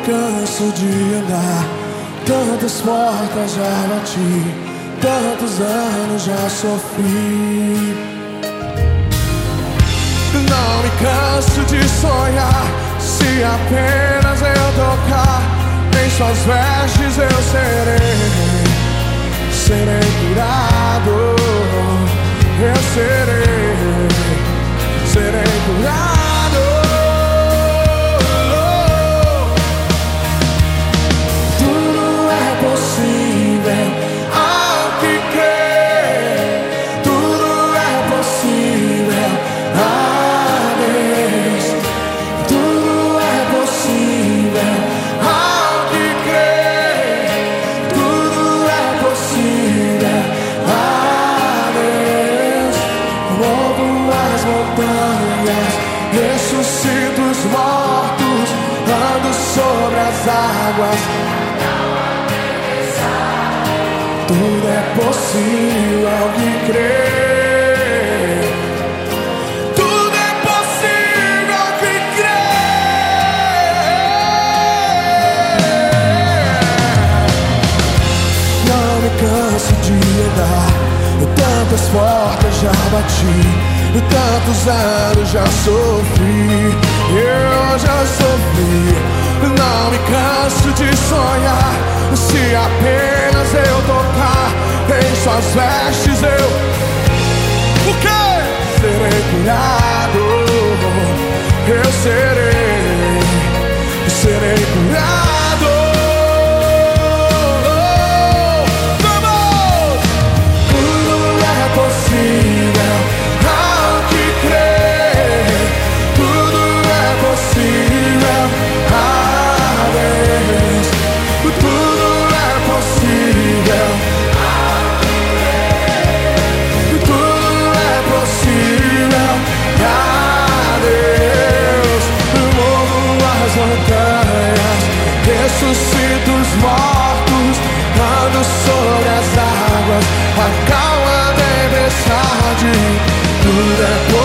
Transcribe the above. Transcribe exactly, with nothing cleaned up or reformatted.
canso de andar, tantas portas já bati, tantos anos já sofri. Não me canso de sonhar, se apenas eu tocar em suas vestes eu serei, serei curado, eu serei, serei curado. Ressuscito os mortos, ando sobre as águas. Tudo é possível ao que crê. Tudo é possível ao que crê. Não me canso de andar, tantas portas já bati, tantos anos já sofri, eu já sofri. Não me canso de sonhar, se apenas eu tocar em suas vestes eu, o quê? Serei curado, eu serei, serei curado. Ressuscito os mortos, ando sobre as águas, acalma a tempestade. Tudo é